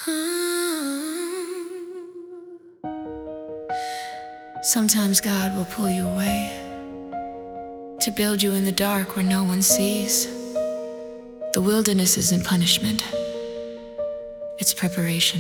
Sometimes God will pull you away to build you in the dark where no one sees. The wilderness isn't punishment, it's preparation.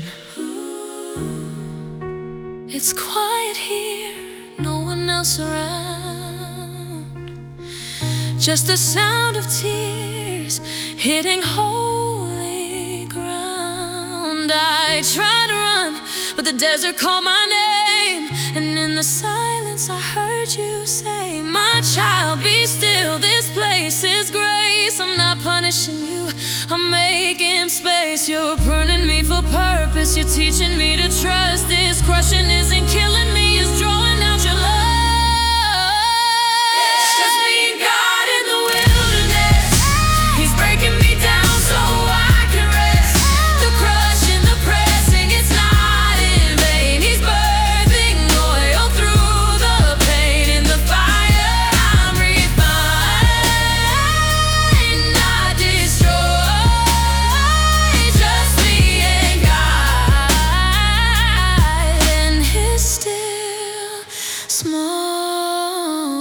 It's quiet here, no one else around, just the sound of tears hitting holy ground. I tried to run, but the desert called my name, and in the silence I heard you say, "My child, be still, this place is grace. I'm not punishing you, I'm making space. You're pruning me for purpose, you're teaching me to trust. This crushing isn't killing me, it's drawing out your love." It's just me and God in the wilderness. He's breaking me down so I can rest. The crushing, the pressing, it's not in vain. He's birthing oil through the pain. In the fire I'm refined, not destroyed. Just me and God and His still small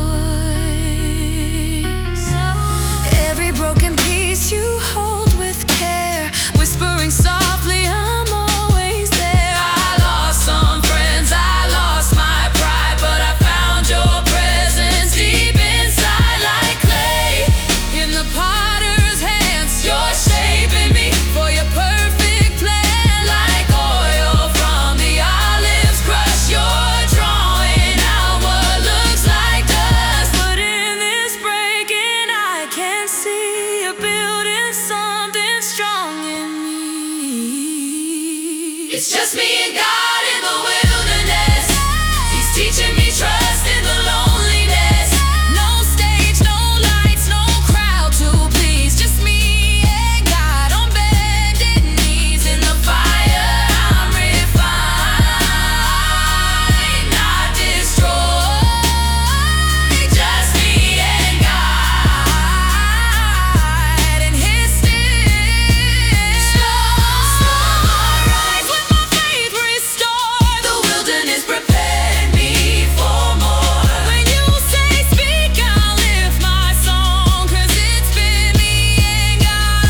voice. Every broken piece you hold with care, whispering softly, I'm always there. I lost some friends, I lost my pride, but I found your presence deep inside like clay. In the potter's hands, you're shaping me for your perfect plan. Like oil from the olive's crush, you're drawing out what looks like dust. But in this breaking, I can see you're building something strong in me. It's just me and God in the wilderness. He's teaching me trust in the loneliness. No stage, no lights, no crowd to please. Just me and God on bended knees. In the fire I'm refined, not destroyed. Just me and God and His still small rise. With my faith restored, the wilderness prepared me for more. When you say speak, I'll lift my song, 'cause it's been me and God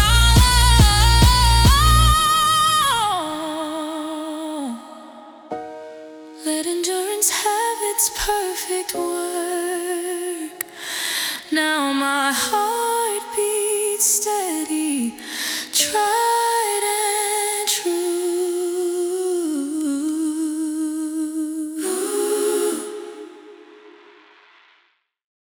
all. Let endurance have its perfect work. Now my heart beats steady,